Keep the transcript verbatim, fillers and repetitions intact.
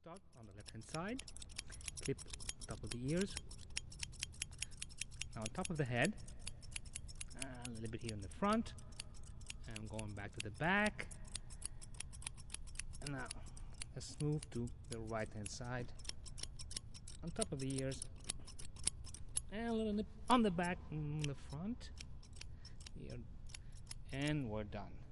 start on the left hand side, clip top of the ears, now top of the head, a little bit here in the front, and I'm going back to the back. And now let's move to the right hand side, on top of the ears, and a little bit on the back, in the front here, and we're done.